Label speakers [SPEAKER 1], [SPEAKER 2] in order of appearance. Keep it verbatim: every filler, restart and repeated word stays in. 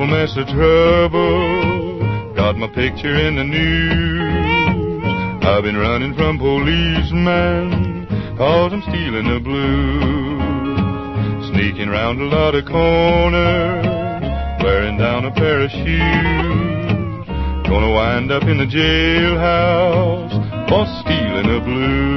[SPEAKER 1] awful mess of trouble. Got my picture in the news. I've been running from policemen, cause I'm stealing the blues. Sneaking round a lot of corners, wearing down a pair of shoes. Gonna wind up in the jailhouse for stealing the blues.